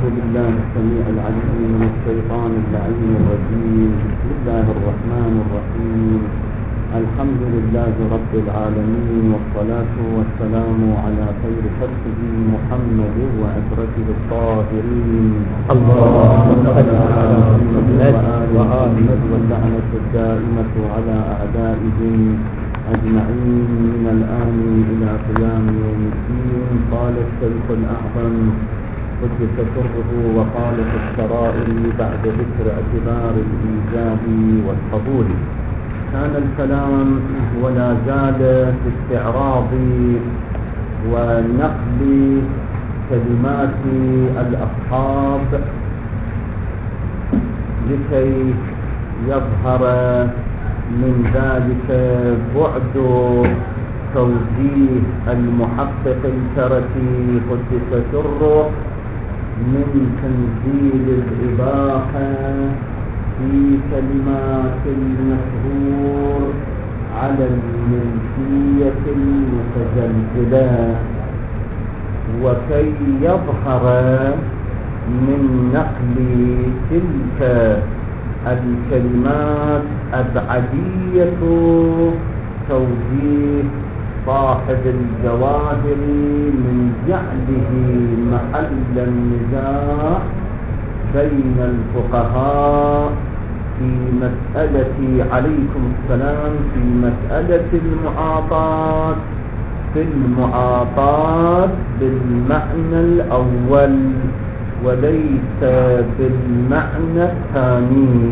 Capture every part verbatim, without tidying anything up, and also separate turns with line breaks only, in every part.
أعوذ بالله السميع العليم من الشيطان اللعين الرجيم. بسم الله الرحمن الرحيم. الحمد لله رب العالمين، والصلاة والسلام على خير خلقه محمد وعترته الطاهرين.
اللهم صل على محمد
وآله واللعنة الدائمة على أعدائهم أجمعين من الآن إلى قيام يوم الدين. قال الشيخ الأعظم قدس سره وقال في السرائر بعد ذكر اعتبار الإيجاب والقبول. كان الكلام ولا زال في استعراض ونقل كلمات الأصحاب لكي يظهر من ذلك بعد توجيه المحقق الكركي قدس سره من تنزيل الإباحة في كلمات المشهور على الملكية المتزلزلة، وكي يظهر من نقل تلك الكلمات أبعدية توجيه صاحب الجواهر من جعله محل النزاع بين الفقهاء في مسألة عليكم السلام في مسألة المعاطاة في المعاطاة بالمعنى الأول وليس بالمعنى الثاني.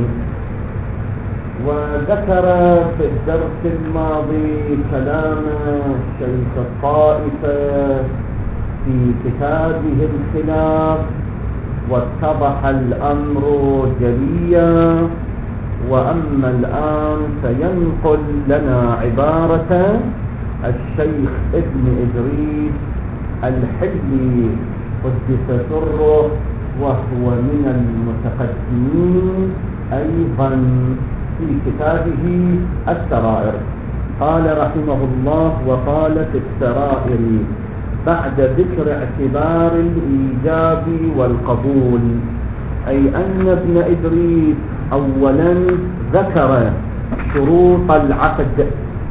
وذكر في الدرس الماضي كلام شيخ الطائفة في كتابه الخلاف، واتضح الأمر جليا. وأما الآن سينقل لنا عبارة الشيخ ابن إدريس الحلي قدس سره، وهو من المتقدمين أيضا في كتابه السرائر. قال رحمه الله: وقال في السرائر بعد ذكر اعتبار الإيجاب والقبول، أي أن ابن إدريس أولا ذكر شروط العقد،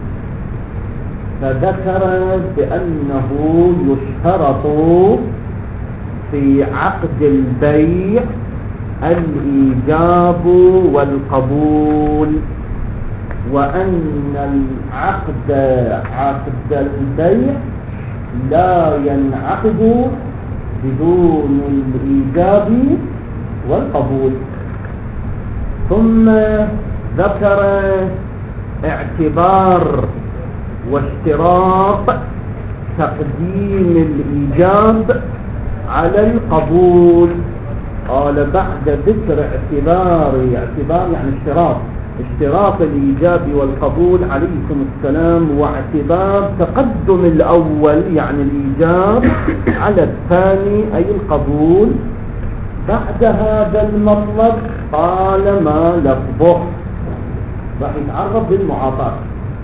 فذكر بأنه يشترط في عقد البيع الإيجاب والقبول، وأن العقد عقد البيع لا ينعقد بدون الإيجاب والقبول. ثم ذكر اعتبار واشتراط تقديم الإيجاب على القبول. قال بعد ذكر اعتبار اعتبار يعني اشتراط اشتراط الإيجاب والقبول عليكم السلام، واعتبار تقدم الأول يعني الإيجاب على الثاني أي القبول. بعد هذا المطلب قال ما لفظه، راح يتعرض بالمعاطاة.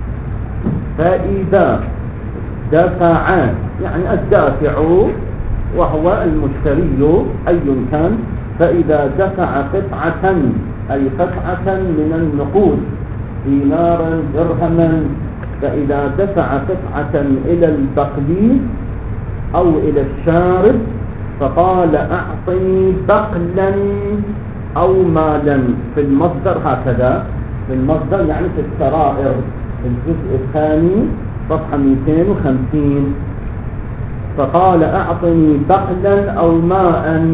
فإذا دفع يعني الدافع وهو المشتري أي كان، فإذا دفع قطعة أي قطعة من النقود دينارا درهما، فإذا دفع قطعة إلى البقلي أو إلى الشارب فقال أعطني بقلا أو مالا في المصدر، هكذا في المصدر يعني في السرائر في الجزء الثاني صفحة مئتين وخمسين، فقال أعطني بقلا أو ماء.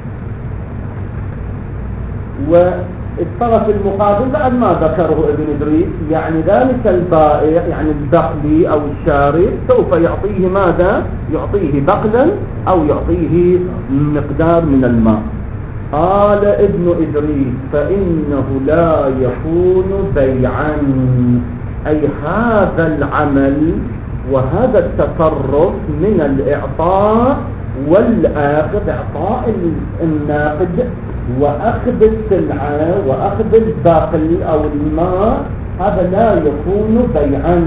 والطرف المقابل بعد ما ذكره ابن إدريس يعني ذلك البائع يعني البقلي أو الشاري سوف يعطيه ماذا؟ يعطيه بقلا أو يعطيه مقدار من الماء. قال ابن إدريس فإنه لا يكون بيعا، أي هذا العمل وهذا التصرف من الإعطاء والأخذ، إعطاء الناقد وأخذ السلعة وأخذ الباقل أو الماء، هذا لا يكون بيعا.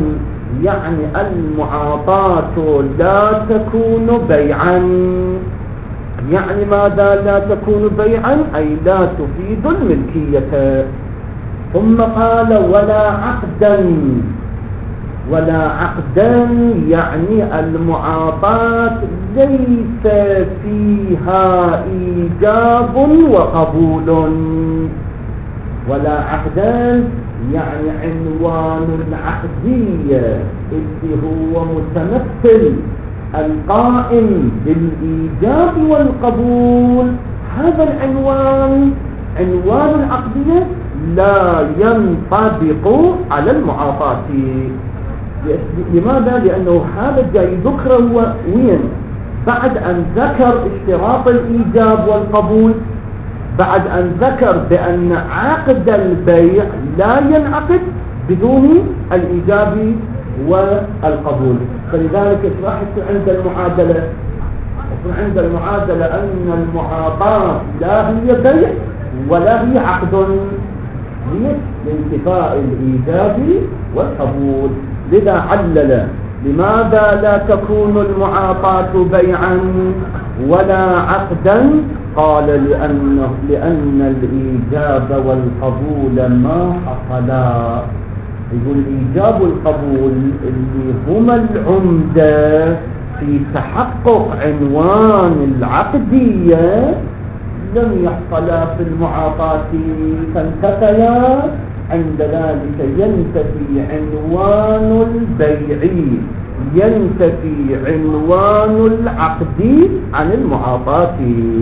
يعني المعاطاة لا تكون بيعا، يعني ماذا لا تكون بيعا؟ أي لا تفيد الملكية. ثم قال ولا عقدا. ولا عقدا يعني المعاطاة ليس فيها إيجاب وقبول. ولا عقدا يعني عنوان العقدية اللي هو متمثل القائم بالإيجاب والقبول، هذا العنوان عنوان العقدية لا ينطبق على المعاطاة. لماذا؟ لأنه هذا جاي ذكره وين؟ بعد أن ذكر اشتراط الإيجاب والقبول، بعد أن ذكر بأن عقد البيع لا ينعقد بدون الإيجاب والقبول. فلذلك شرحت عند المعادلة عند المعادلة أن المعاطاة لا هي بيع ولا هي عقد، هي لانتفاء الإيجاب والقبول. لذا علل لماذا لا تكون المعاطاة بيعا ولا عقدا؟ قال لأنه لأن الإيجاب والقبول ما حصلا. يقول الإيجاب والقبول اللي هما العمدة في تحقق عنوان العقدية لم يحصلا في المعاطاة، فانتفيا. عند ذلك ينتفي عنوان البيع، ينتفي عنوان العقد عن المعاطاة.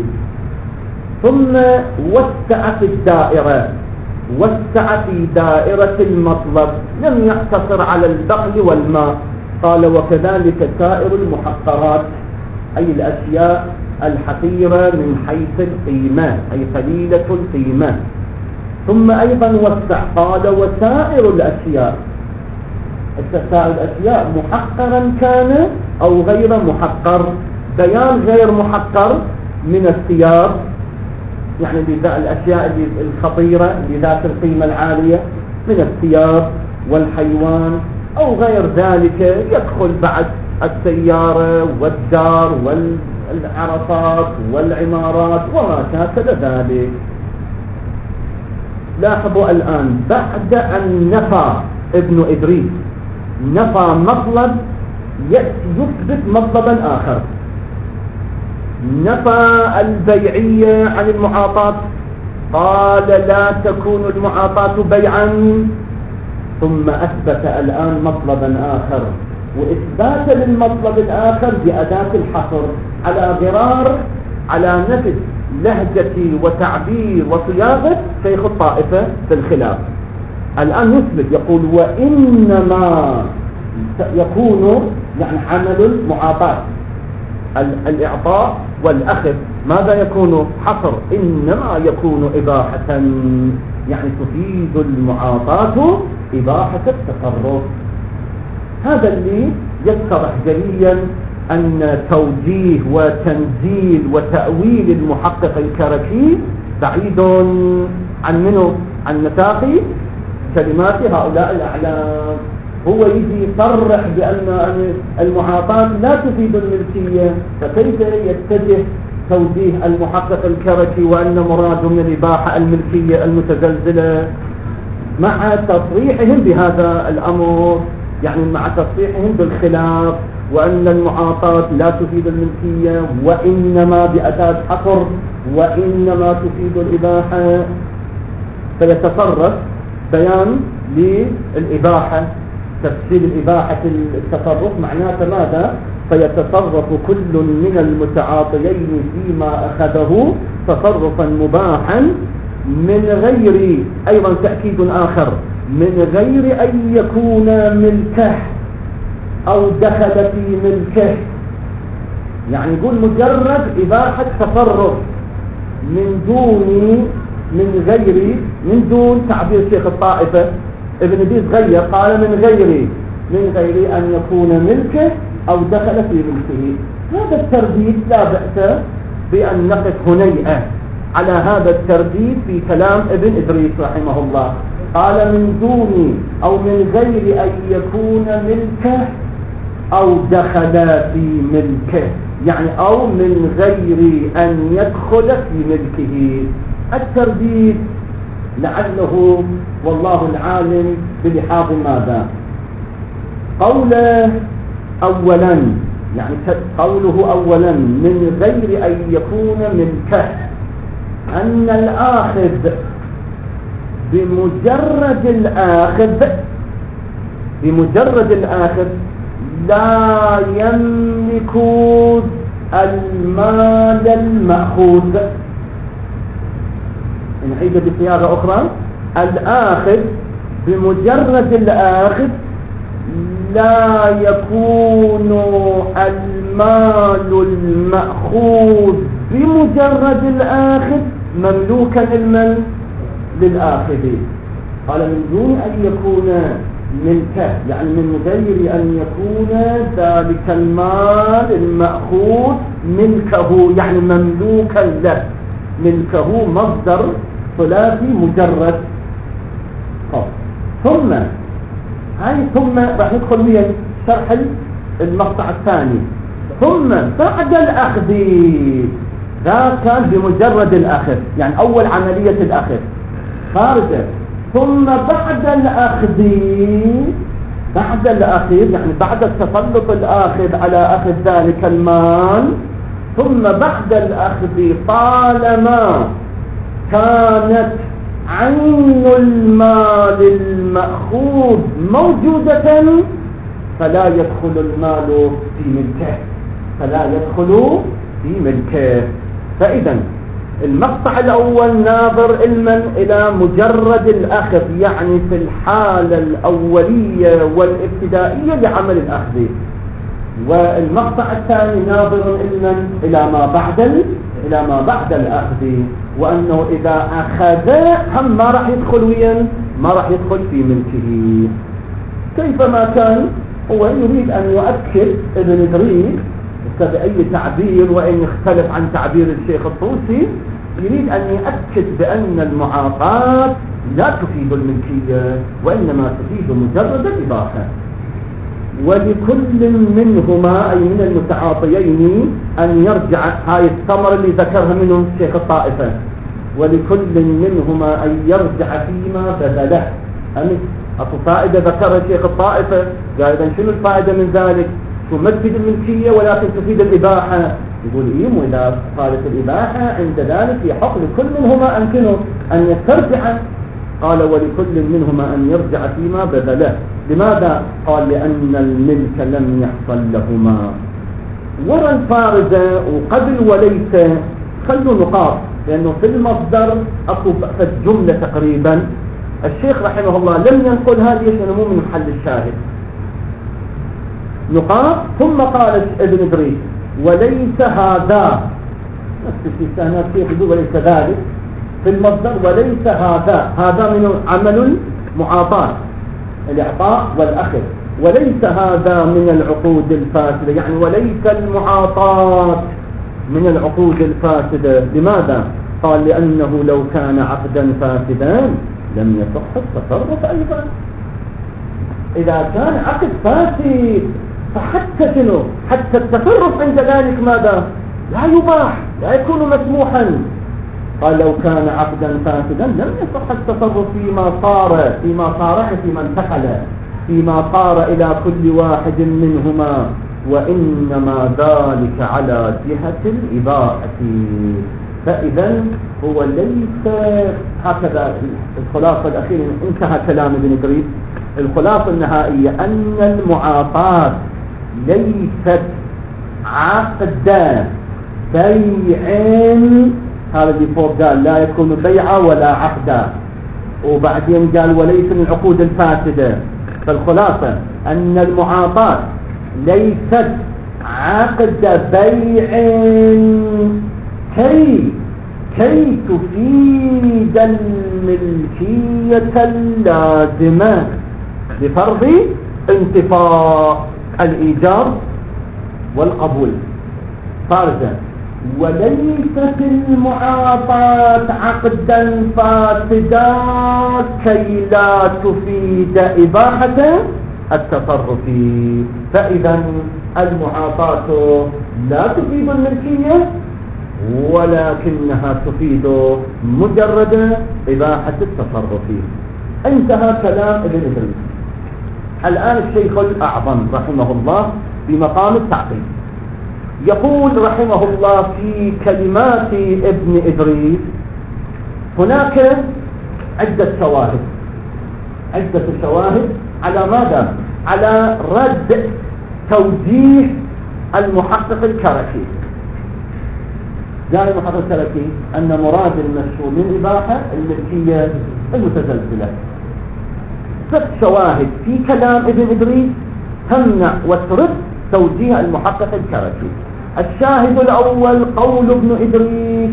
ثم وسع في الدائرة، وسع في دائرة المطلب، لم يقتصر على البقل والماء. قال وكذلك سائر المحقرات، أي الأشياء الحقيرة من حيث القيمة، أي قليلة القيمة. ثم أيضا وسع قال وسائر الأشياء، سائر الأشياء محقرا كان أو غير محقر. بيان غير محقر من الثياب، يعني الأشياء الخطيرة لذات القيمة العالية من الثياب والحيوان أو غير ذلك. يدخل بعد السيارة والدار والعرصات والعمارات وما شاكل ذلك. لاحظوا الآن بعد أن نفى ابن إدريس نفى مطلب يثبت مطلبا آخر، نفى البيعية عن المعاطاة، قال لا تكون المعاطاة بيعا، ثم أثبت الآن مطلبا آخر، وإثبات للمطلب الآخر بأداة الحصر على غرار على نفس لهجة وتعبير وصياغة شيخ الطائفة في الخلاف. الآن يثبت يقول وإنما يكون يعني عمل المعاطاة الإعطاء والأخذ ماذا يكون؟ حصر، إنما يكون إباحة، يعني تفيد المعاطاة إباحة التصرف. هذا اللي يتضح جليا أن توجيه وتنزيل وتأويل المحقق الكركي بعيد عن منه عن نطاق كلمات هؤلاء الأعلام. هو يجي يصرح بأن المعاطاة لا تفيد الملكية، فكيف يتجه توجيه المحقق الكركي وأن مراد من الإباحة الملكية المتزلزلة مع تصريحهم بهذا الأمر، يعني مع تصريحهم بالخلاف وأن المعاطاة لا تفيد الملكية وإنما بأداة حصر وإنما تفيد الإباحة. فيتصرف بيان للإباحة، تفسير الإباحة التصرف معناته ماذا؟ فيتصرف كل من المتعاطيين فيما أخذه تصرفا مباحا من غير، أيضا تأكيد آخر، من غير أن يكون ملكه أو دخل في ملكه. يعني يقول مجرد إباحة تصرف من دون من غير من دون تعبير شيخ الطائفة ابن ديس غير، قال من غير من غير أن يكون ملكه أو دخل في ملكه. هذا الترديد لا بأس بأن نقف هنيئة على هذا الترديد في كلام ابن إدريس رحمه الله. قال من دون أو من غير أن يكون ملكه أو دخل في ملكه، يعني أو من غير أن يدخل في ملكه. الترديد لعله والله العالم بلحاظ ماذا؟ قوله أولا، يعني قوله أولا من غير أن يكون ملكه، أن الآخذ بمجرد الآخذ بمجرد الآخذ لا يملك المال المأخوذ. نعيد بصياغة أخرى، الآخذ بمجرد الآخذ لا يكون المال المأخوذ بمجرد الآخذ مملوكا للمن للآخذ. قال من دون أن يكون ملكه، يعني من غير أن يكون ذلك المال المأخوذ ملكه، يعني مملوكا له. ملكه مصدر ثلاثي مجرد. ثم هاي ثم راح ندخل ويا شرح المقطع الثاني. ثم بعد الأخذ، ذا كان بمجرد الأخذ، يعني أول عملية الأخذ خارجة. ثم بعد الأخذ، بعد الأخذ يعني بعد التسلط الآخذ على أخذ ذلك المال، ثم بعد الأخذ طالما كانت عين المال المأخوذ موجودة فلا يدخل المال في ملكه، فلا يدخل في ملكه. فإذا المقطع الأول ناظر علما إلى مجرد الأخذ، يعني في الحالة الأولية والابتدائية لعمل الأخذ. والمقطع الثاني ناظر علما إلى ما بعد إلى ما بعد الأخذ، وأنه إذا أخذ هم ما راح يدخل وين، ما راح يدخل في ملكه. كيفما كان هو يريد أن يؤكد ابن إدريس بأي تعبير، وإن يختلف عن تعبير الشيخ الطوسي، يريد أن يؤكد بأن المعاطاة لا تفيد الملكية وإنما تفيد مجرد الإباحة. ولكل منهما أي من المتعاطيين أن يرجع، هاي الثمرة اللي ذكرها منهم شيخ الطائفة، ولكل منهما أن يرجع فيما بذله. أمس أصل فائدة ذكرها شيخ الطائفة، قال إذا شنو الفائدة من ذلك؟ شو ما تفيد الملكية ولكن تفيد الإباحة. يقول إيه، وإذا قالت الإباحة عند ذلك يحق لكل منهما أن أن يسترجع. قال ولكل منهما أن يرجع فيما بذله. لماذا؟ قال لأن الملك لم يحصل لهما. ورا الفارزة وقبل وليس خلوا نقاط، لأنه في المصدر أكو في الجملة تقريبا الشيخ رحمه الله لم ينقل هذه لأنه مو من محل الشاهد. نقاط. ثم قال ابن إدريس وليس هذا، نفس الشيء الشيخ يقول وليس ذلك في المصدر، وليس هذا، هذا من عمل المعاطاة الإعطاء والأخذ، وليس هذا من العقود الفاسدة، يعني وليس المعاطاة من العقود الفاسدة. لماذا؟ قال لأنه لو كان عقدا فاسدا لم يصح التصرف أيضا. إذا كان عقد فاسد فحتى شنو؟ حتى التصرف عند ذلك ماذا؟ لا يباح، لا يكون مسموحا. قال لو كان عقدا فاسدا لم يصح التصرف فيما صار فيما صار فيما انتقل فيما صار إلى كل واحد منهما، وإنما ذلك على جهة الإباحة. فإذا هو ليس هكذا. الخلاصة الأخيرة انتهى كلام ابن إدريس. الخلاصة النهائية أن المعاطاة ليست عقد بيع، هذا اللي فوق قال لا يكون بيعا ولا عقدا، وبعدين قال وليس من العقود الفاسدة. فالخلاصة أن المعاطاة ليست عقد بيع كي كي تفيد الملكية اللازمة بفرض انتفاء الإيجار والقبول فارزا. وليست المعاطاة عقدا فاسدا كي لا تفيد إباحة التصرفي. فإذا المعاطاة لا تفيد الملكية ولكنها تفيد مجرد إباحة التصرف. انتهى كلام ابن إدريس. الآن الشيخ الأعظم رحمه الله في مقام التعقيد يقول رحمه الله في كلمات ابن إدريس: هناك عدة شواهد عدة شواهد على ماذا؟ على رد توجيه المحقق الكركي. قال المحقق الكركي أن مراد المشهور من إباحة الملكية المتزلزلة. ست شواهد في كلام ابن إدريس تمنع وترد توجيه المحقق الكركي. الشاهد الأول قول ابن إدريس: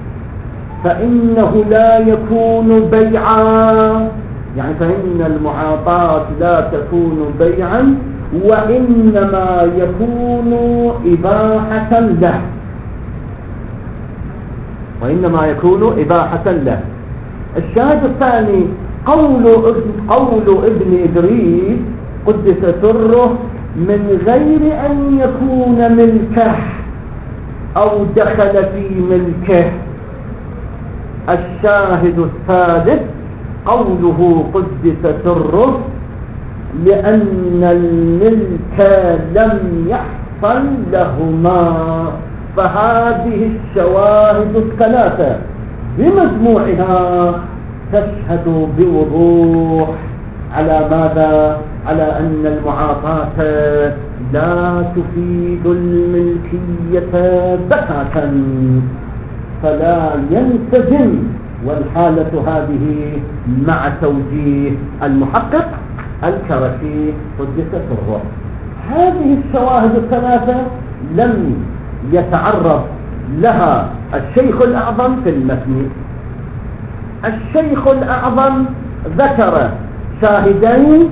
فإنه لا يكون بيعا، يعني فإن المعاطاة لا تكون بيعا وإنما يكون إباحة له وإنما يكون إباحة له. الشاهد الثاني قول قول ابن إدريس قدس سره: من غير أن يكون ملكه أو دخل في ملكه. الشاهد الثالث قوله قدس سره: لأن الملك لم يحصل لهما. فهذه الشواهد الثلاثة بمجموعها تشهد بوضوح على ماذا؟ على أن المعاطاة لا تفيد الملكية بتاتا، فلا ينسجم. والحالة هذه مع توجيه المحقق الكركي قدس سره. هذه الشواهد الثلاثة لم يتعرض لها الشيخ الأعظم في المتن. الشيخ الأعظم ذكر شاهدين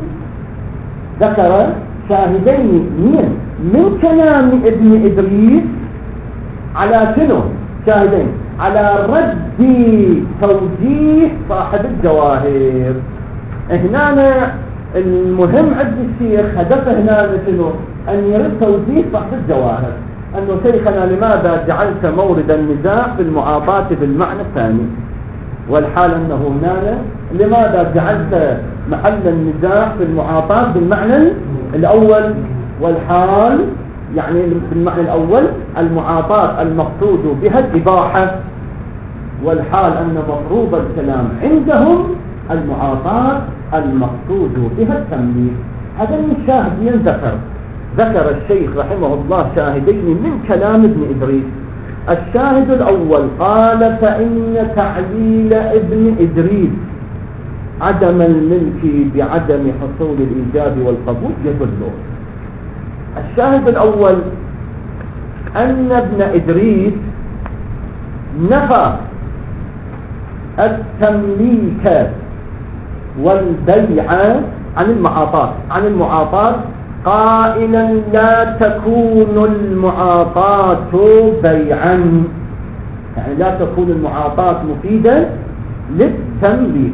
ذكر شاهدين من من كلام ابن إدريس على شنو؟ شاهدين على رد توجيه صاحب الجواهر. هنا المهم عند الشيخ هدفه هنا شنو؟ أن يرد توجيه صاحب الجواهر، أنه شيخنا لماذا جعلت مورد النزاع في المعاطاة بالمعنى الثاني، والحال أنه هنا لماذا جعلت محل النزاع في المعاطاة بالمعنى الأول، والحال يعني بالمعنى الأول المعاطاة المقصود بها الإباحة، والحال أن مفروض الكلام عندهم المعاطاة المقصود بها التمليك. هذا الشاهد ينذكر. ذكر الشيخ رحمه الله شاهدين من كلام ابن إدريس. الشاهد الأول قال: فإن تعليل ابن إدريس عدم الملك بعدم حصول الإيجاب والقبول يدله. الشاهد الأول أن ابن إدريس نفى التمليك والبيع عن المعاطاة عن المعاطاة قائلا: لا تكون المعاطاة بيعا، يعني لا تكون المعاطاة مفيدة للتمليك.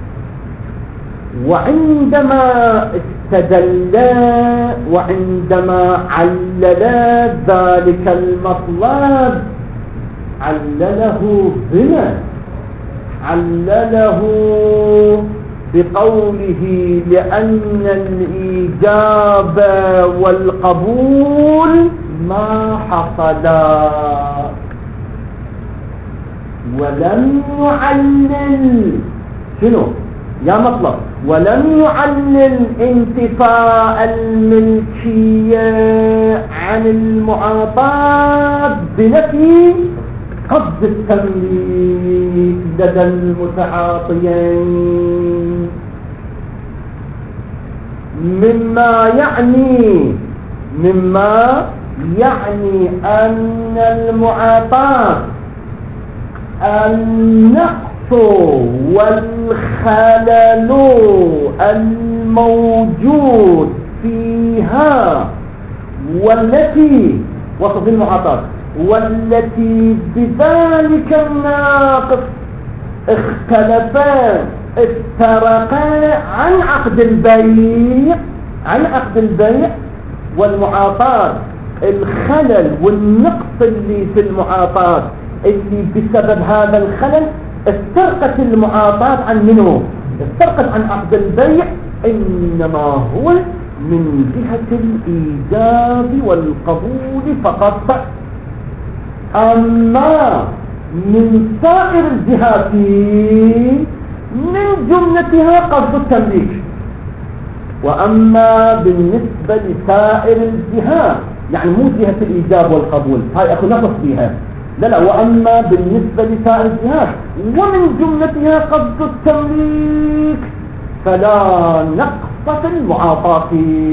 وعندما استدل وعندما علل ذلك المطلب علله بما علله بقوله: لأن الإيجاب والقبول ما حصلا، ولم يعلل شنو يا مطلب ولم يعلل انتفاء الملكية عن المعاطاة بنفي قصد التمليك لدى المتعاطيين، مما يعني مما يعني أن المعاطاة النقص والخلل الموجود فيها والتي وصف المعاطاة والتي بذلك الناقص اختلفا افترقا عن عقد البيع عن عقد البيع والمعاطاة الخلل والنقص اللي في المعاطاة اللي بسبب هذا الخلل استرقت المعاطاة عن منه، استرقت عن عقد البيع، إنما هو من جهة الإيجاب والقبول فقط. أما من سائر الجهات من جملتها قصد التمليك. وأما بالنسبة لسائر الجهات يعني مو جهة الإيجاب والقبول، هاي أخو نقص بها، لا لا، وأما بالنسبة لسائر الجهات ومن جملتها قصد التمليك فلا نقص في المعاطاة.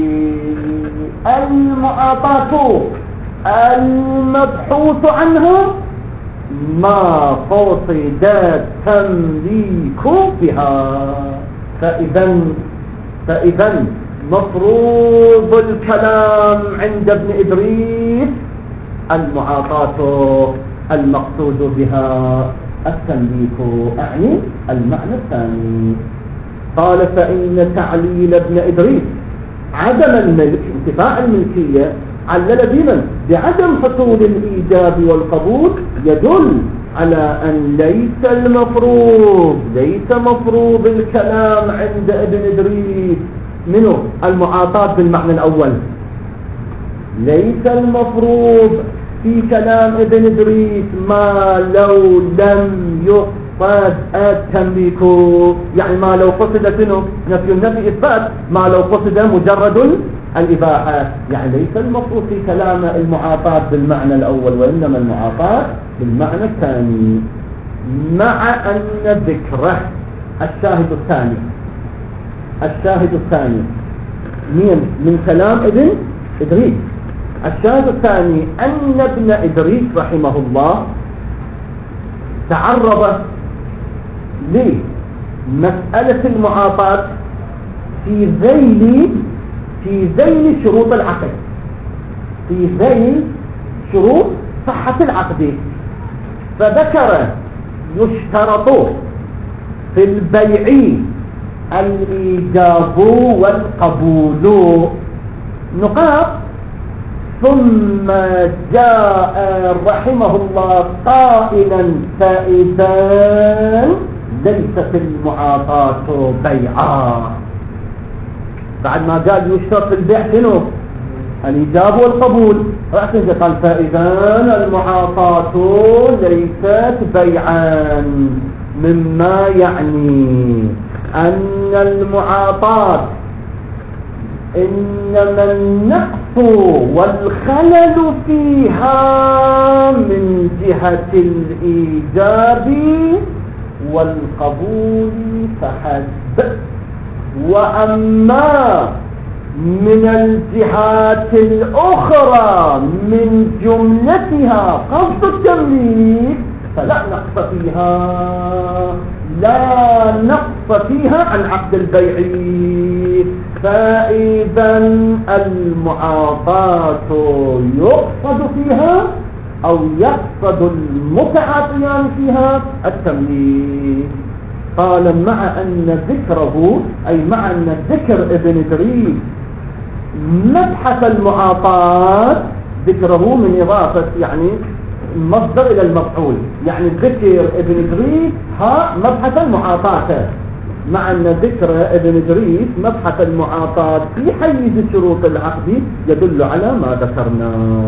المعاطاة المبحوث عنها ما قصد التمليك بها. فإذا فإذا مفروض الكلام عند ابن إدريس المعاطاة المقصود بها التمليك، أعني المعنى الثاني. قال فإن تعليل ابن إدريس عدم الملك انتفاء الملكية علل بمن؟ بعدم حصول الإيجاب والقبول، يدل على أن ليس المفروض ليس مفروض الكلام عند ابن إدريس منه المعاطاة بالمعنى الأول. ليس المفروض في كلام ابن إدريس ما لو لم يقصد التمليك، يعني ما لو قصد منه نفي النفي إثبات، ما لو قصد مجرد الإباحة، يعني ليس المفروض في كلام المعاطاة بالمعنى الأول، وإنما المعاطاة بالمعنى الثاني، مع أن ذكره الشاهد الثاني الشاهد الثاني من من كلام ابن إدريس. الشاهد الثاني أن ابن إدريس رحمه الله تعرض لمسألة المعاطاة في ذيل في ذيل شروط العقد، في ذيل شروط صحة العقد، فذكر يشترط في البيع الإيجاب والقبول نقاط، ثم جاء رحمه الله قائلا فإذا ليس في المعاطاة بيعا. بعد ما قال يشترط في البيع شنو؟ الإيجاب والقبول، قال فإذا المعاطاة ليست بيعا، مما يعني أن المعاطاة إنما النقص والخلل فيها من جهة الإيجاب والقبول فحسب، وأما من الجهات الأخرى من جملتها قصد التمليك فلا نقص فيها، لا نقص فيها عن عقد البيع. فإذا المعاطاة يقصد فيها أو يقصد المتعاطيان فيها التمليك. قال مع أن ذكره أي مع أن ذكر ابن إدريس مبحث المعاطاة ذكره من إضافة يعني مصدر إلى المفعول، يعني ذكر ابن إدريس ها مبحث المعاطاة، مع أن ذكر ابن إدريس مبحث المعاطاة في حيز شروط العقد يدل على ما ذكرنا.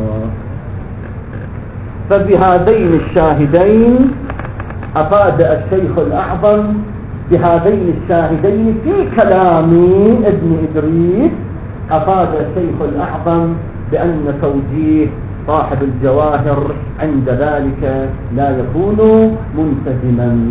فبهذين الشاهدين أفاد الشيخ الأعظم بهذين الشاهدين في كلام ابن إدريس، أفاد الشيخ الأعظم بأن توجيه صاحب الجواهر عند ذلك لا يكون منتزما.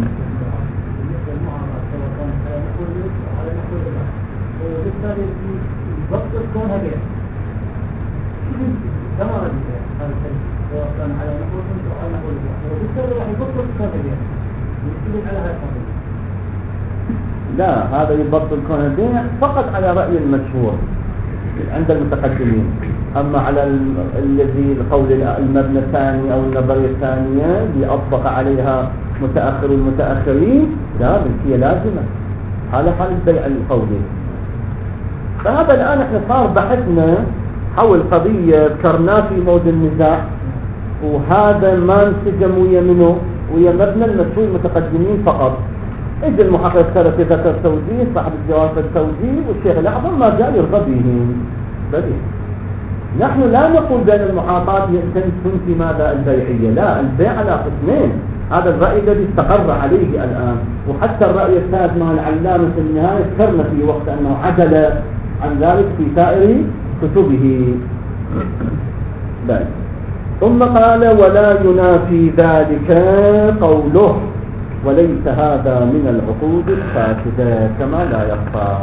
لا، هذا يبطل كون البيع فقط على رأي المشهور عند المتقدمين. أما على الذي القول المبنى الثاني أو النظرية الثانية اللي أطبق عليها متأخر المتأخرين لا، ملكية لازمة، هذا حال البيع القولي. فهذا الآن احنا صار بحثنا حول قضية ذكرناه في موضوع النزاع، وهذا ما انسجم ويا منه ويا مبنى المسؤول المتقدمين فقط. اجى المحقق ثلاثة ذكر توجيه، صاحب الجواب التوجيه، والشيخ الأعظم ما جاء يرضى بهم. بدي نحن لا نقول بأن المحاطات تنفي ماذا البيعية، لا، البيع على قسمين. هذا الرأي الذي استقر عليه الآن، وحتى الرأي الثالث مع العلامة في النهاية ذكرنا في وقت أنه عدل عن ذلك في سائر كتبه. بل. ثم قال ولا ينافي ذلك قوله وليس هذا من العقود الفاسدة كما لا يخفى.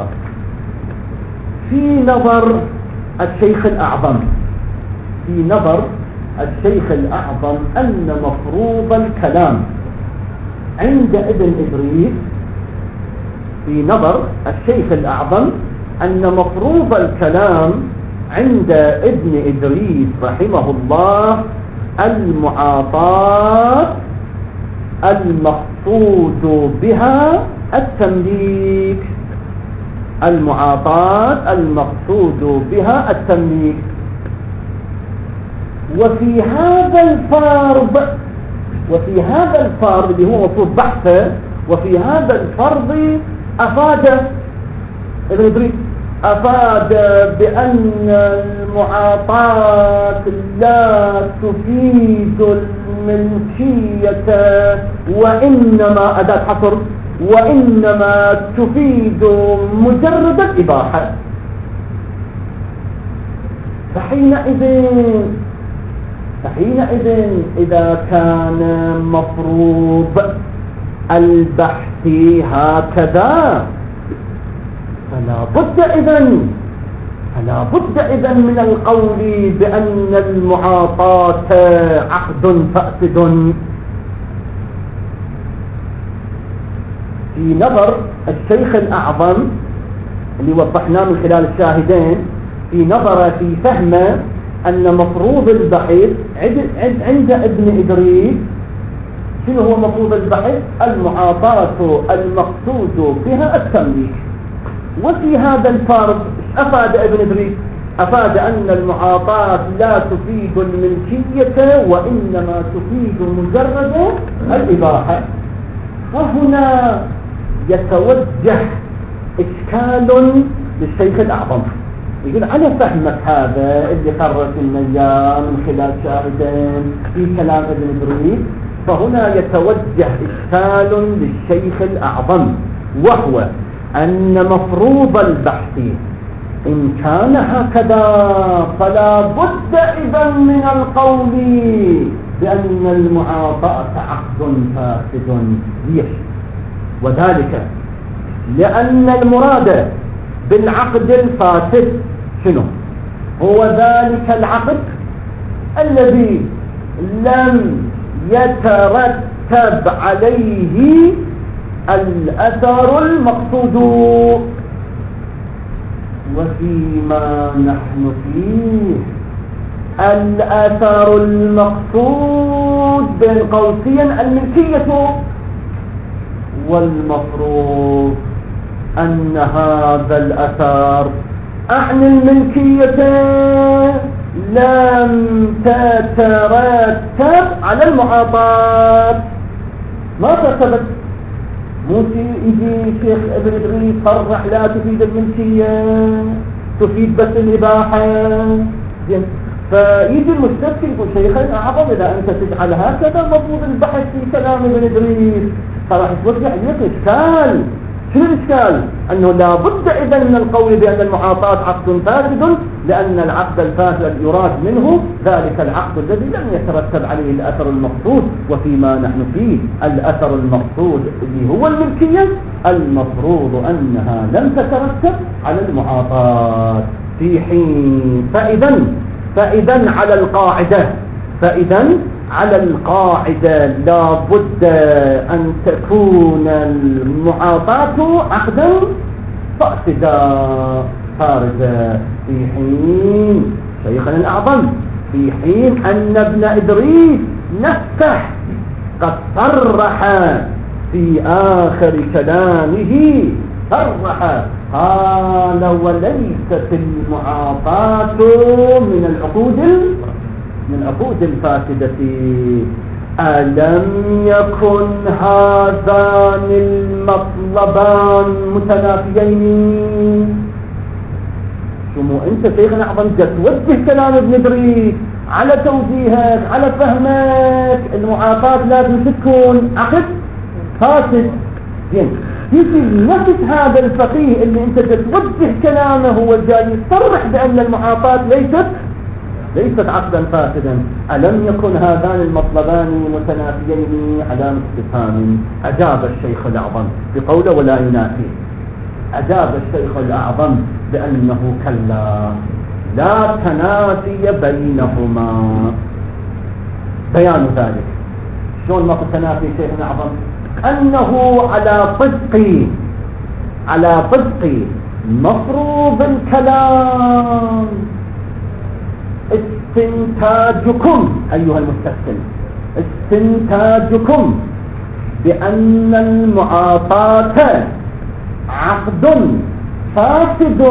في نظر الشيخ الأعظم في نظر الشيخ الأعظم أن مفروض الكلام عند ابن إدريس في نظر الشيخ الأعظم أن مفروض الكلام عند ابن إدريس رحمه الله المعاطاة المقصود بها التمليك المعاطاة المقصود بها التمليك. وفي هذا الفرض وفي هذا الفرض اللي هو مفروض بحثه، وفي هذا الفرض أفاد ابن إدريس أفاد بأن المعاطاة لا تفيد الملكية وإنما أداة حصر وإنما تفيد مجرد الإباحة. فحينئذ فحينئذ إذا كان مفروض البحث هكذا فلا بد إذن فلا بد إذن من القول بأن المعاطاة عقد فاسد. في نظر الشيخ الأعظم اللي وضحناه من خلال الشاهدين، في نظر في فهمه أن مفروض البحث عند ابن إدريس شنو هو مفروض البحث؟ المعاطاة المقصود بها التمليك. وفي هذا الفرض أفاد ابن إدريس أفاد أن المعاطاة لا تفيد الملكية وإنما تفيد مجرد الإباحة. وهنا يتوجه إشكال للشيخ الأعظم، يقول على فهمك هذا اللي قررت النيا من خلال شاهدين في كلام ابن إدريس، فهنا يتوجه إشكال للشيخ الأعظم، وهو أن مفروض البحث إن كان هكذا فلا بد إذن من القول بأن المعاطاة عقد فاسد. ليش؟ وذلك لأن المراد بالعقد الفاسد شنو؟ هو ذلك العقد الذي لم يترتب عليه الأثر المقصود. وفيما نحن فيه الأثر المقصود بين قوسين الملكية، والمفروض أن هذا الأثر أعني الملكية لم تترتب على المعاطاة، ما ترتبت. موسي يجي شيخ ابن إدريس صرح لا تفيد الملكية تفيد بس الإباحة، فيجي المستفسر يقول شيخنا أعظم إذا أنت تجعل هكذا مفروض البحث في كلام ابن إدريس، فراح يتوجه لك إشكال. شنو الإشكال؟ أنه لا بد إذن من القول بأن المعاطاة عقد فاسد، لأن العقد الفاسد يراد منه ذلك العقد الذي لم يترتب عليه الأثر المقصود. وفيما نحن فيه الأثر المقصود اللي هو الملكية المفروض أنها لم تترتب على المعاطاة في حين. فإذن فإذن على القاعدة فإذن على القاعدة لا بد أن تكون المعاطاة عقدا فاسدا خارجا، في حين شيخنا الأعظم في حين أن ابن إدريس نفسه قد صرح في آخر كلامه صرح قال وليست المعاطاة من العقود من العقود الفاسدة. ألم يكن هذان المطلبان متنافيين؟ شو انت شيخنا اعظم توجه كلام ابن ادريس على توجيهك على فهمك. المعاطاة لازم تكون عقد فاسد. زين، يجي نفس هذا الفقيه اللي انت توجه كلامه هو جاي يصرح بان المعاطاة ليست ليست عقدا فاسدا. ألم يكن هذان المطلبان متنافيين؟ علامة استفهام. أجاب الشيخ الأعظم بقوله ولا ينافي. أجاب الشيخ الأعظم بأنه كلا، لا تنافي بينهما. بيان ذلك شلون ما تنافي شيخ الأعظم؟ أنه على طبق على طبق مفروض الكلام استنتاجكم أيها المستفسر، استنتاجكم بأن المعاطاة عقد فاسد،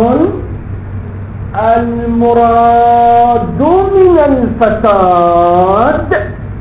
المراد من الفساد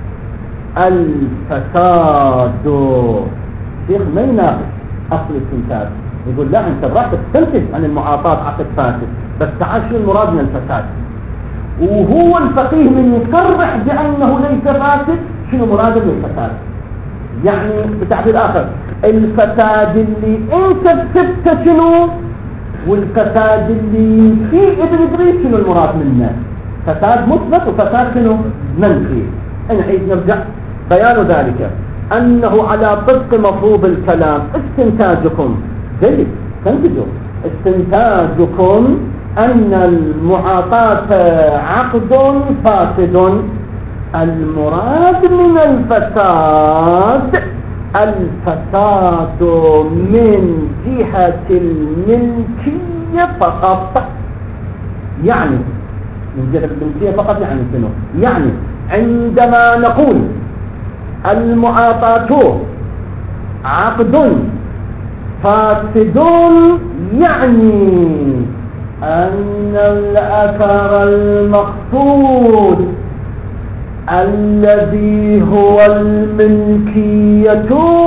الفساد. شيخ ما يناقش أصل الاستنتاج، يقول لا أنت راح تستنتج عن المعاطاة عقد فاسد، بس تعال شو المراد من الفساد. وهو الفقيه من يصرح بأنه ليس فاسد شنو مراده من الفساد؟ يعني بتعبير آخر الفساد اللي انت كتبته شنو، والفساد اللي في ابن ادريس شنو المراد منه؟ فساد مثبت وفساد شنو منفي. نعيد نرجع. بيان ذلك أنه على طبق مفروض الكلام استنتاجكم جيد تنتجوا استنتاجكم أن المعاطاة عقد فاسد، المراد من الفساد الفساد من جهة الملكية فقط. يعني من جهة الملكية فقط يعني شنو؟ يعني عندما نقول المعاطاة عقد فاسد يعني أن الأثر المقصود الذي هو الملكية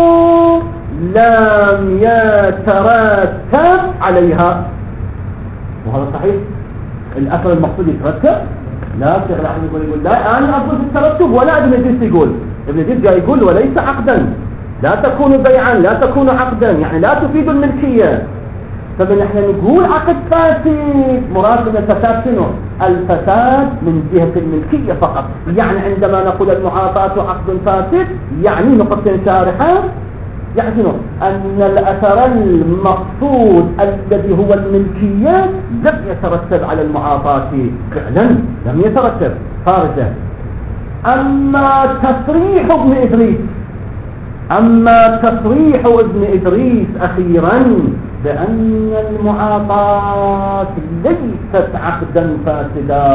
لم يترتب عليها. وهذا صحيح، الأثر المقصود يترتب؟ لا، شيخ الأحمد يقول يقول لا أنا أقول الترتب ولا ابن ادريس يقول. ابن ادريس جاي يقول وليس عقدا، لا تكون بيعا لا تكون عقدا، يعني لا تفيد الملكية. طب نحن نقول عقد فاسد، مراد من الفساد شنو؟ الفساد من جهة الملكية فقط. يعني عندما نقول المعاطاة عقد فاسد يعني نقطة شارحة، يعني شنو؟ أن الأثر المقصود الذي هو الملكية لم يترتب على المعاطاة فعلا، لم يترتب خارجه. أما تصريح ابن إدريس أما تصريح ابن إدريس أخيرا بأن المعاطاة ليست عقدا فاسدا،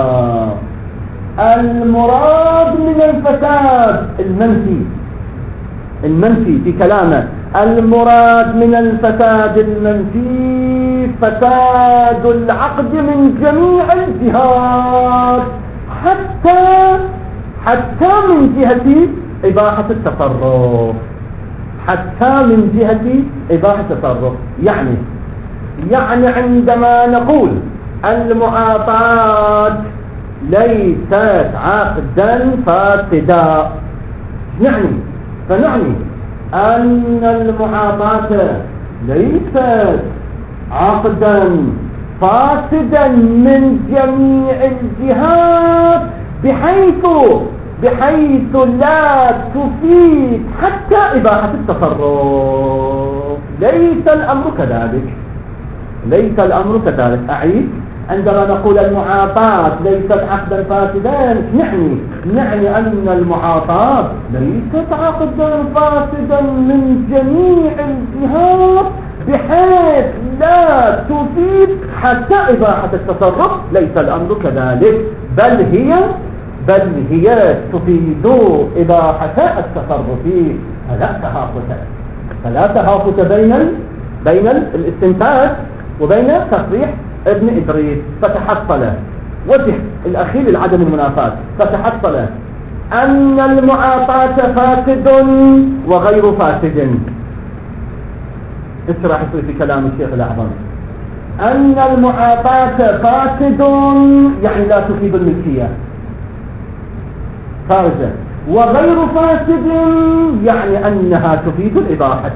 المراد من الفساد المنفي المنفي في كلامه، المراد من الفساد المنفي فساد العقد من جميع الجهات، حتى حتى من جهة إباحة التصرف، حتى من جهة إباحة التصرف. يعني يعني عندما نقول المعاطاة ليست عقدا فاسدا يعني فنعني أن المعاطاة ليست عقدا فاسدا من جميع الجهات، بحيث بحيث لا تفيد حتى إباحة التصرف. ليس الأمر كذلك، ليس الأمر كذلك. أعيد، عندما نقول المعاطاة ليست عقدا فاسدا نعني نعني أن المعاطاة ليست عقدا فاسدا من جميع الجهات بحيث لا تفيد حتى إباحة التصرف. ليس الأمر كذلك، بل هي بل هي تفيد إباحة التصرف. فلا تهافت فلا تهافت بين بين الاستنتاج
وبين تصريح ابن إدريس، فتحصل وجه الأخير لعدم المنافاة، فتحصل أن المعاطاة فاسد وغير فاسد. ايش راح يصير في كلام الشيخ الأعظم؟ أن المعاطاة فاسد يعني لا تفيد الملكية خارجة، وغير فاسد يعني أنها تفيد الإباحة.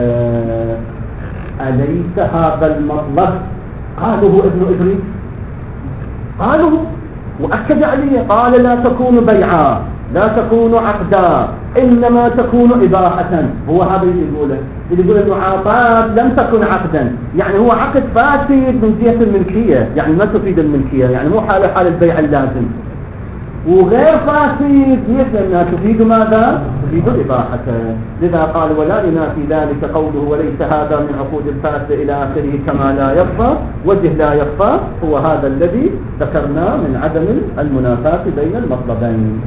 أليس هذا المطلب قاله ابن إدريس؟ قاله وأكد عليه، قال لا تكون بيعا، لا تكون عقدا، إنما تكون إباحة. هو هذا اللي يقوله، اللي يقول المعاطاة لم تكن عقدا، يعني هو عقد فاسد من جهة الملكية، يعني ما تفيد الملكية، يعني مو حال حال البيع اللازم، وغير فاسد مثل أنها تفيد ماذا؟ تفيد الإباحة. لذا قال ولا ينافي ذلك قوله وليس هذا من عقود الفاسد إلى آخره كما لا يخفى. وجه لا يخفى هو هذا الذي ذكرناه من عدم المنافاة بين المطلبين.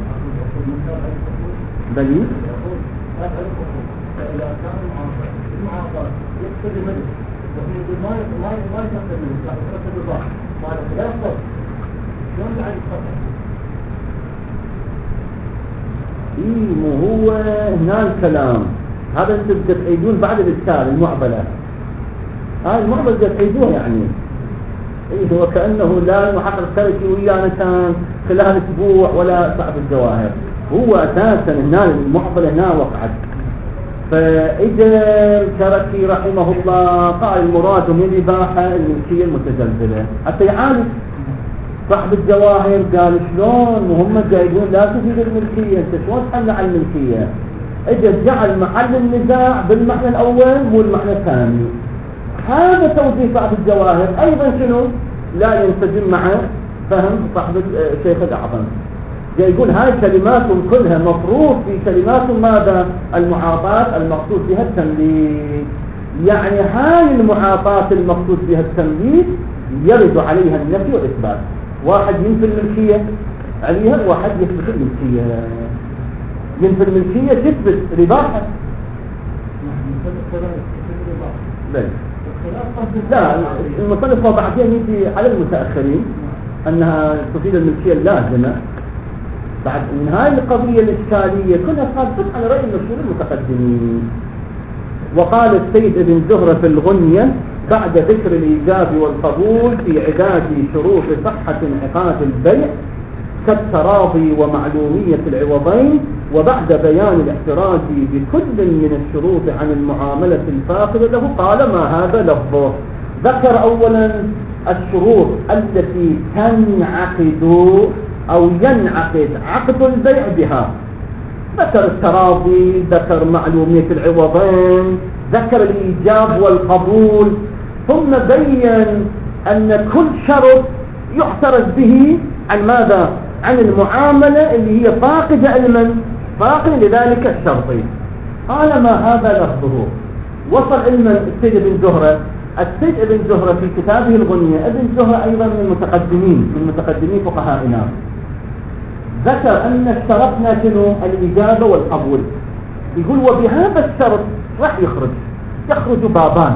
دليل إيه مو هو هنا الكلام هذا انتم تتعيدون بعد الإشكال المعضلة، هاي المعضلة تتعيدوها يعني. إيه هو كأنه لا المحقق التركي ويانا كان خلال أسبوع ولا صعب الجواهر، هو أساسا هنا المعضلة هنا وقعت. فإذا التركي رحمه الله قال المراد من الإباحة الملكية المتزلزلة حتى يعالج. صاحب الجواهر قال شلون وهم جايبون لا تفيد الملكية، انت شلون تحل على الملكية؟ اجى جعل محل النزاع بالمعنى الاول مو المعنى الثاني. هذا توجيه صاحب الجواهر ايضا شنو لا ينسجم مع فهم صاحب الشيخ الاعظم. جاي يقول هاي كلمات كلها مفروض في كلمات ماذا؟ المعاطاة المقصود بها التمليك، يعني هاي المعاطاة المقصود بها التمليك يرد عليها النفي والإثبات. واحد ينفي الملكية عليها، واحد يثبت الملكية. ينفي الملكية تثبت الإباحة. لا لا المصنف بعدين يجي على المتأخرين أنها تفيد الملكية اللازمة. بعد من هاي القضية الإشكالية كلها صارت على رأي المشهور المتقدمين. وقال السيد ابن زهرة في الغنية بعد ذكر الإيجاب والقبول في عداد شروط صحة انعقاد البيع كالتراضي ومعلومية العوضين، وبعد بيان الاحتراز بكل من الشروط عن المعاملة الفاقدة له قال ما هذا لفظه. ذكر أولا الشروط التي تنعقد أو ينعقد عقد البيع بها، ذكر التراضي، ذكر معلومية العوضين، ذكر الإيجاب والقبول، ثم بين أن كل شرط يحترز به عن ماذا؟ عن المعاملة اللي هي فاقدة علما، فاقدة لذلك الشرط. قال ما هذا لفظه. وصل علما السيد ابن زهرة. السيد ابن زهرة في كتابه الغنية، ابن زهرة أيضا من المتقدمين من متقدمين فقهائنا، ذكر أن اشترطنا شنو؟ الإجابة والقبول. يقول وبهذا الشرط راح يخرج يخرج بابان.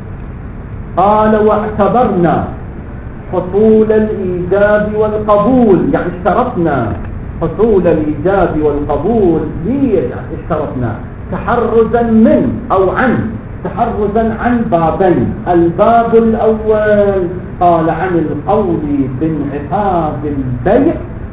قال واعتبرنا حصول الإيجاب والقبول، يعني اشترطنا حصول الإيجاب والقبول. ليه اشترطنا؟ تحرزا من أو عن تحرزا عن بابين. الباب الأول قال عن القول بانعقاد البيع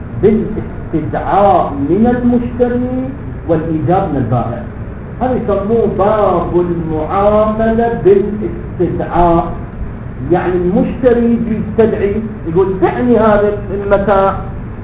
بالاستدعاء من المشتري والإيجاب من البائع. هذا يسموه باب المعاملة بالاستدعاء، يعني المشتري يستدعي يقول بعني هذا المتاع،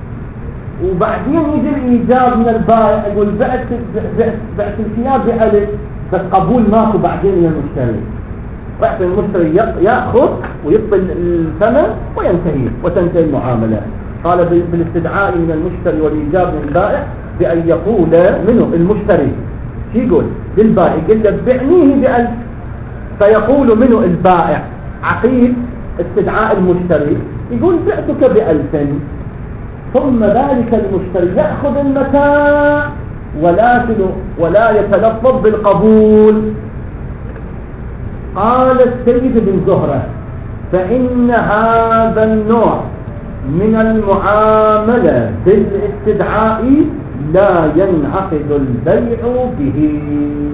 وبعدين يجي الإيجاب من البائع يقول بعت بعت الثياب بألف، بس قبول ماكو بعدين من المشتري. بعد المشتري يأخذ ويقبل الثمن وينتهي وتنتهي المعاملة. قال بالاستدعاء من المشتري والإيجاب من البائع بأن يقول منه المشتري يقول للبائع يقول له بعنيه بألف، فيقول منه البائع عقيد استدعاء المشتري يقول بعتك بألف، ثم ذلك المشتري يأخذ المتاع ولا ولا يتلفظ بالقبول. قال السيد بن زهرة فإن هذا النوع من المعاملة بالاستدعاء لا ينعقد البيع به،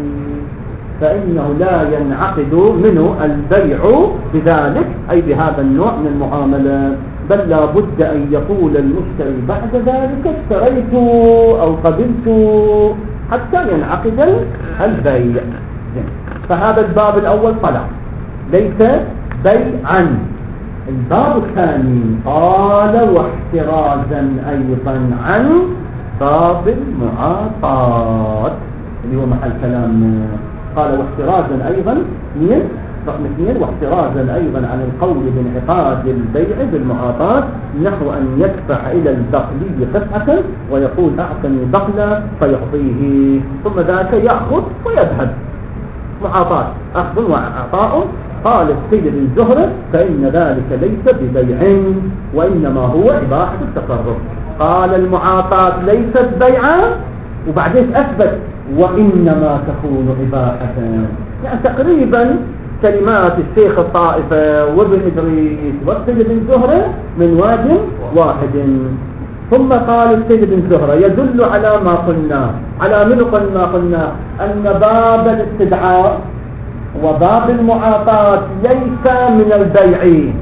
فإنه لا ينعقد منه البيع بذلك، أي بهذا النوع من المعاملة، بل لا بد أن يقول المشتري بعد ذلك اشتريت أو قبلت حتى ينعقد البيع. فهذا الباب الأول طلع ليس بيعا. الباب الثاني قال واحترازا أيضا عن باب المعاطاة اللي هو محل كلام. قال واحترازا أيضا اثنين رقم اثنين واحترازا أيضا عن القول بانعقاد البيع بالمعاطاة، نحو أن يدفع إلى البقلي قطعة ويقول أعطني بقلة فيعطيه، ثم ذاك يأخذ ويذهب. معاطاة أخذ وعطاء. قال السيد بن زهرة فإن ذلك ليس ببيع وإنما هو إباحة التصرف. قال المعاطاة ليست بيعا وبعدين أثبت وإنما تكون إباحة. يعني تقريبا كلمات الشيخ الطائفة وابن إدريس والسيد بن زهرة من واجب واحد. ثم قال السيد بن زهرة يدل على ما قلنا، على من قلنا قلنا أن باب الاستدعاء وباب المعاطاة ليس من البيع،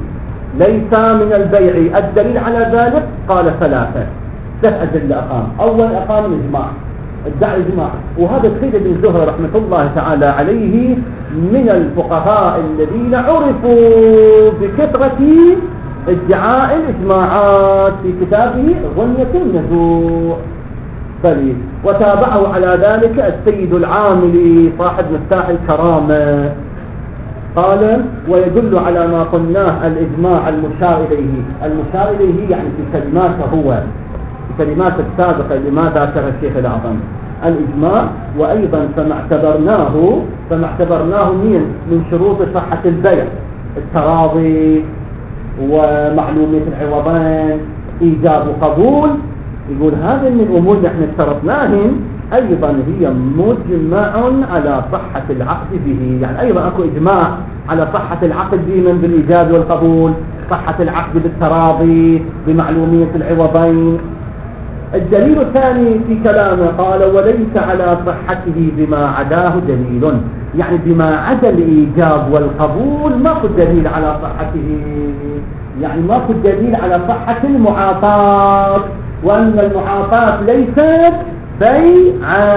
ليس من البيع. الدليل على ذلك قال ثلاثة ثلاث أدلة أقام. أول أقام الإجماع، ادعى الإجماع، وهذا السيد بن زهرة رحمة الله تعالى عليه من الفقهاء الذين عرفوا بكثرة ادعاء الإجماعات في كتابه غنية النزوع. فريد وتابعه على ذلك السيد العاملي صاحب مفتاح الكرامة، قال ويدل على ما قلناه الإجماع المشار إليه. المشار إليه يعني في كلماته هو، في كلمات السابقة لما ذكر الشيخ الأعظم الإجماع. وأيضا فما اعتبرناه فما اعتبرناه من من شروط صحة البيع التراضي ومعلومية العوضين إيجاب وقبول. يقول هذا من الأمور نحن اشترطناهم أيضا هي مجمع على صحة العقد به. يعني أيضا أكو إجماع على صحة العقد به من بالإيجاب والقبول، صحة العقد بالتراضي بمعلومية العوضين. الدليل الثاني في كلامه قال وليس على صحته بما عداه دليل، يعني بما عدا الإيجاب والقبول ماكو دليل على صحته، يعني ماكو دليل على صحة المعاطاة، وأن المعاطاة ليست بيعا،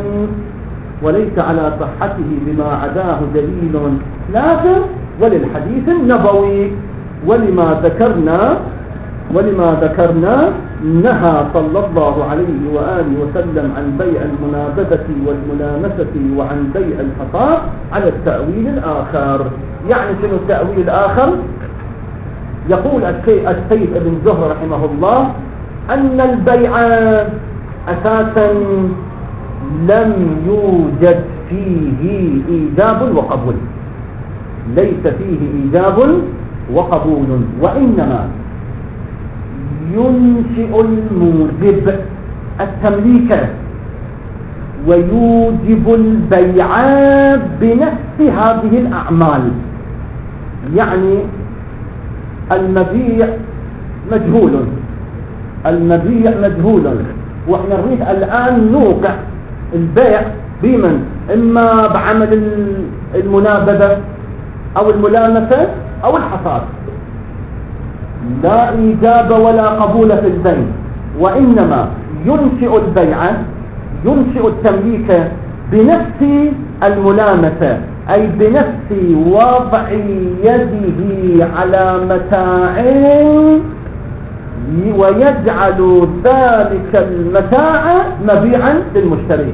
وليس على صحته بما عداه دليل لازم وللحديث النبوي. ولما ذكرنا ولما ذكرنا نهى صلى الله عليه وآله وسلم عن بيع المنابذة والملامسة وعن بيع الحصى على التأويل الآخر. يعني شنو التأويل الآخر؟ يقول السيد ابن زهر رحمه الله أن البيع أساسا لم يوجد فيه إيجاب وقبول، ليس فيه إيجاب وقبول، وإنما ينشئ الموجب التمليك ويوجب البيع بنفس هذه الأعمال. يعني المبيع مجهول، المبيع مجهول، واحنا نريد الآن نوقع البيع بمن؟ إما بعمل المنابذة أو الملامسة أو الحصاد. لا إيجاب ولا قبول في البيع، وإنما ينشئ البيع ينشئ التمليك بنفس الملامسة، أي بنفس وضع يده على متاع ويجعل ذلك المتاع مبيعا للمشتري،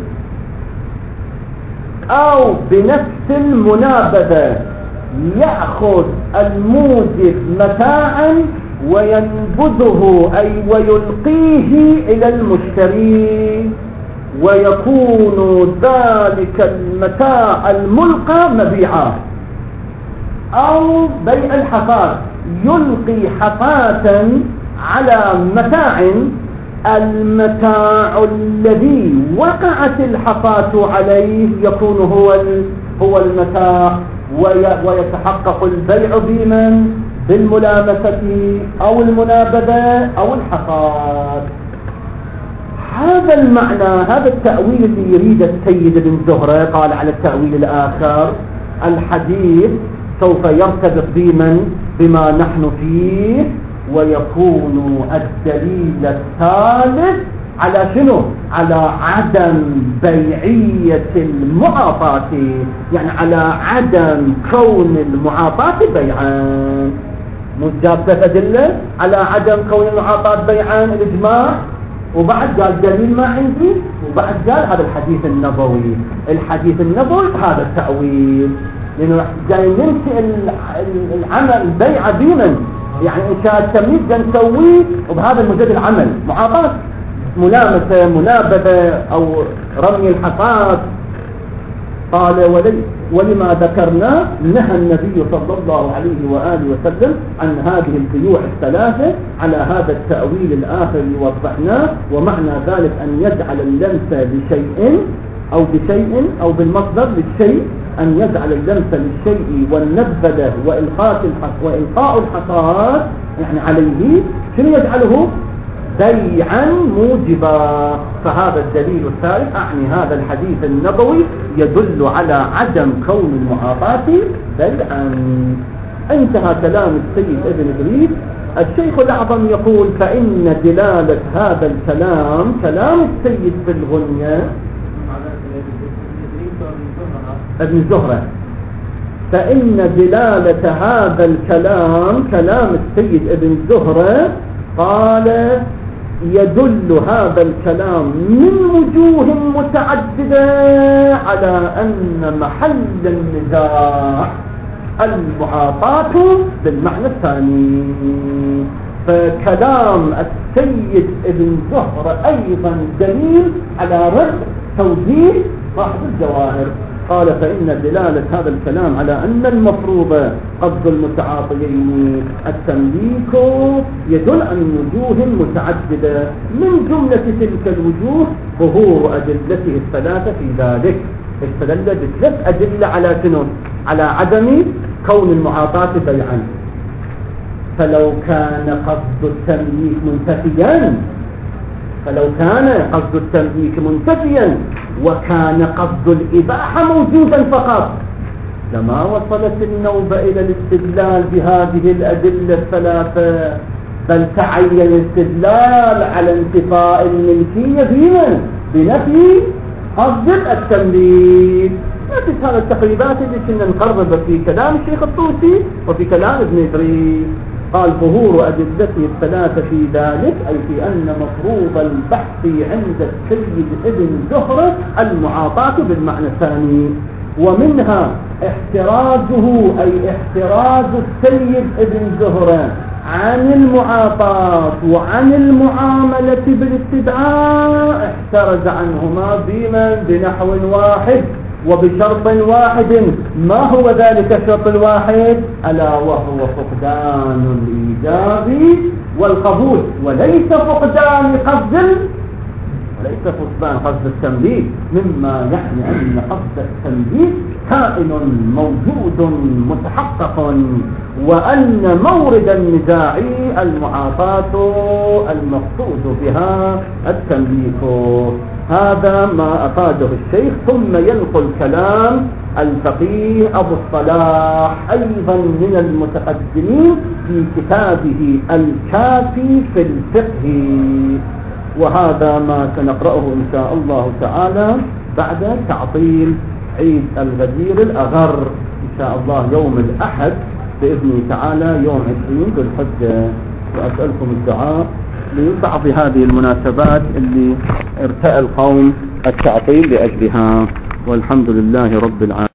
أو بنفس المنابذة يأخذ الموجب متاعا وينبذه أي ويلقيه إلى المشتري، ويكون ذلك المتاع الملقى مبيعا. أو بيع الحصاد يلقي حصاة على متاع، المتاع الذي وقعت الحصاة عليه يكون هو هو المتاع، ويتحقق البيع بمن؟ بالملامسة أو المنابذة أو الحصاد. هذا المعنى، هذا التأويل اللي يريد السيد ابن زهرة. قال على التأويل الآخر الحديث سوف يرتبط بمن بما نحن فيه، ويكون الدليل الثالث على شنو؟ على عدم بيعية المعاطاة، يعني على عدم كون المعاطاة بيعان. مجاب أدلة على عدم كون المعاطاة بيعان الإجماع، وبعد قال دليل ما عندي، وبعد قال هذا الحديث النبوي. الحديث النبوي هذا التأويل، لأنه جاي ننشئ العمل البيع دينا، يعني إنشاء التمييز جاي نسويه وبهذا المجرد العمل معاطاة، ملامسة، منابذة أو رمي الحصاد. قال ولي ولما ذكرنا نهى النبي صلى الله عليه وآله وسلم عن هذه البيوع الثلاثة على هذا التأويل الآخر اللي وضحناه. ومعنى ذلك أن يجعل اللمس بشيء أو بشيء أو بالمصدر للشيء، أن يجعل اللمس للشيء والنبذة وإلقاء وإلقاء الحصاد يعني عليه شنو يجعله؟ بيعا موجبا. فهذا الدليل الثالث، أعني هذا الحديث النبوي يدل على عدم كون المعاطاة بيعا. انتهى كلام السيد ابن إدريس. الشيخ الأعظم يقول فإن دلالة هذا الكلام كلام السيد في الغنية ابن زهرة، فإن دلالة هذا الكلام كلام السيد ابن زهرة. قال يدل هذا الكلام من وجوه متعددة على أن محل النزاع المعاطاة بالمعنى الثاني. فكلام السيد ابن زهرة أيضا دليل على رد توجيه صاحب الجواهر. قال فإن دلالة هذا الكلام على أن المفروض قصد المتعاطيين التمليك يدل عن وجوه متعددة، من جملة تلك الوجوه ظهور أدلته الثلاثة في ذلك. استدل بثلاث أدلة على شنو؟ على عدم كون المعاطاة بيعا. فلو كان قصد التمليك منتفيا فلو كان قصد التمليك منتفيا وكان قصد الإباحة موجودا فقط لما وصلت النوبة إلى الاستدلال بهذه الأدلة الثلاثة، بل تعين الاستدلال على انتفاء الملكية بمن؟ بنفي قصد التمليك. نفس هذا التقريبات اللي كنا نقرب في كلام الشيخ الطوسي وفي كلام ابن إدريس. قال ظهور أدلته الثلاثة في ذلك أي في أن مفروض البحث عند السيد ابن زهرة المعاطاة بالمعنى الثاني، ومنها احترازه أي احتراز السيد ابن زهرة عن المعاطاة وعن المعاملة بالاستدعاء، احترز عنهما بمن؟ بنحو واحد وبشرط واحد. ما هو ذلك الشرط الواحد؟ ألا وهو فقدان الإيجاب والقبول، وليس فقدان قصد وليس فقدان قصد التمليك، مما يعني أن قصد التمليك كائن موجود متحقق، وأن مورد النزاع المعاطاة المقصود بها التمليك. هذا ما أفاده الشيخ. ثم ينقل كلام الفقيه أبو الصلاح أيضا من المتقدمين في كتابه الكافي في الفقه، وهذا ما سنقرأه إن شاء الله تعالى بعد تعطيل عيد الغدير الأغر إن شاء الله يوم الأحد بإذن تعالى يوم عشرين ذو الحجة. وأسألكم الدعاء لبعض هذه المناسبات اللي ارتأى القوم التعطيل لأجلها، والحمد لله رب العالمين.